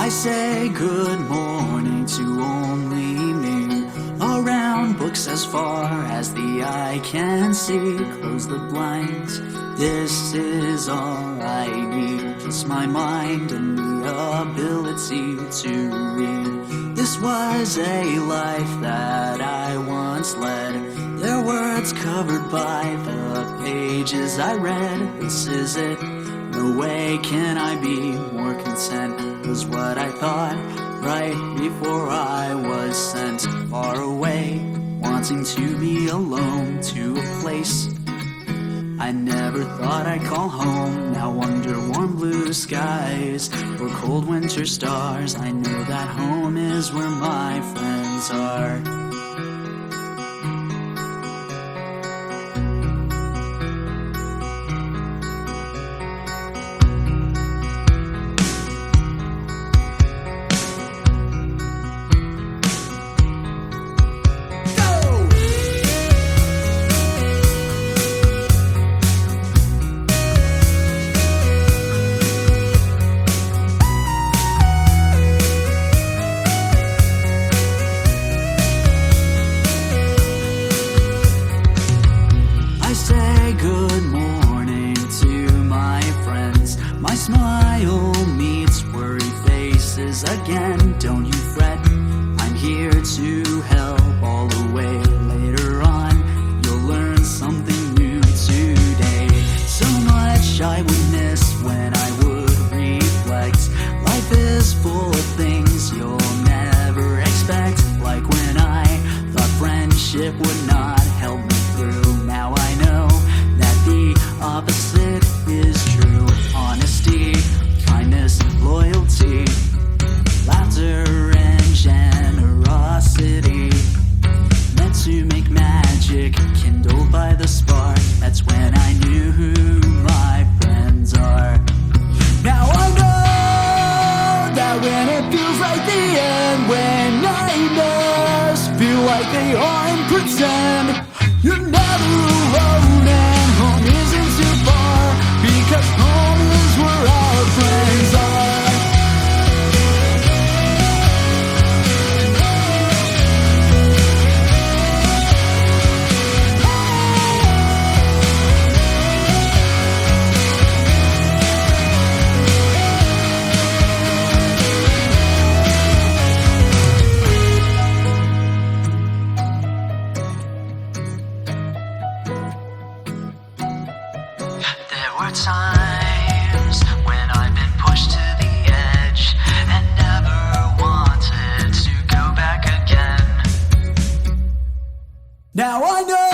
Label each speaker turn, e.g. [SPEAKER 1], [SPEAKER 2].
[SPEAKER 1] I say good morning to only me. Around books as far as the eye can see. Close the blinds, this is all I need. Just my mind and the ability to read. This was a life that I once led. Their words covered by the pages I read. This is it, no way can I be more content, was what I thought right before I was sent far away, wanting to be alone to a place I never thought I'd call home. Now under warm blue skies or cold winter stars, I know that home is where my friends are. Say good morning to my friends. My smile meets worried faces again. Don't you fret, I'm here to help all the way. Later on, you'll learn something new today. So much I would miss when I would reflect. Life is full of things you'll never expect. Like when I thought friendship would not help me through. Now I know that the opposite is true. Honesty, kindness, loyalty, laughter and generosity, meant to make magic, kindled by the spark. That's when I knew who my friends are. Now I know that when it feels like the end, when nightmares feel like they aren't pretend, you're never alone and home isn't too far, because home is where our friends are. There were times when I've been pushed to the edge and never wanted to go back again. Now I know